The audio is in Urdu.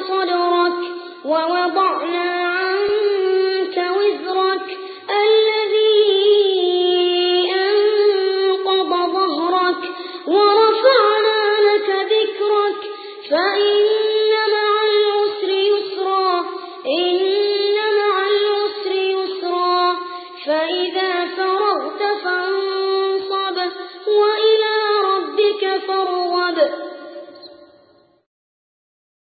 صدرك ووضعنا عنك وزرك الذي أنقض ظهرك ورفعنا لك ذكرك